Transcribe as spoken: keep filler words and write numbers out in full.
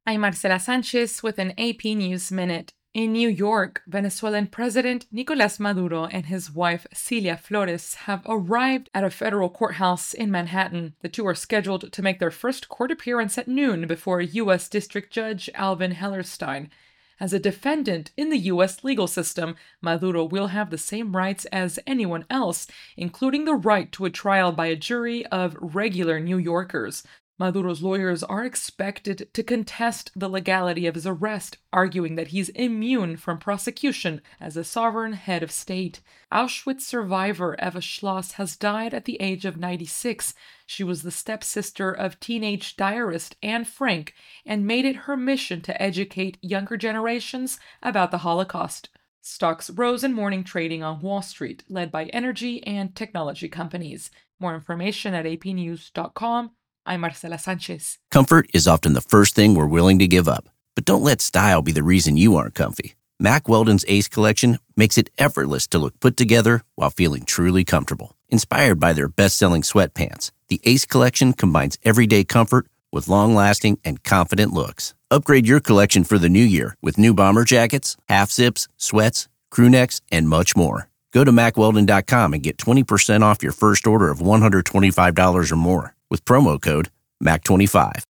I'm Marcela Sanchez with an A P News Minute. In New York, Venezuelan President Nicolás Maduro and his wife Cilia Flores have arrived at a federal courthouse in Manhattan. The two are scheduled to make their first court appearance at noon before U S District Judge Alvin Hellerstein. As a defendant in the U S legal system, Maduro will have the same rights as anyone else, including the right to a trial by a jury of regular New Yorkers. Maduro's lawyers are expected to contest the legality of his arrest, arguing that he's immune from prosecution as a sovereign head of state. Auschwitz survivor Eva Schloss has died at the age of ninety-six. She was the stepsister of teenage diarist Anne Frank and made it her mission to educate younger generations about the Holocaust. Stocks rose in morning trading on Wall Street, led by energy and technology companies. More information at a p news dot com. I'm Marcela Sanchez. Comfort is often the first thing we're willing to give up. But don't let style be the reason you aren't comfy. Mack Weldon's Ace Collection makes it effortless to look put together while feeling truly comfortable. Inspired by their best-selling sweatpants, the Ace Collection combines everyday comfort with long-lasting and confident looks. Upgrade your collection for the new year with new bomber jackets, half-zips, sweats, crew necks, and much more. Go to mack weldon dot com and get twenty percent off your first order of one hundred twenty-five dollars or more with promo code M A C twenty-five.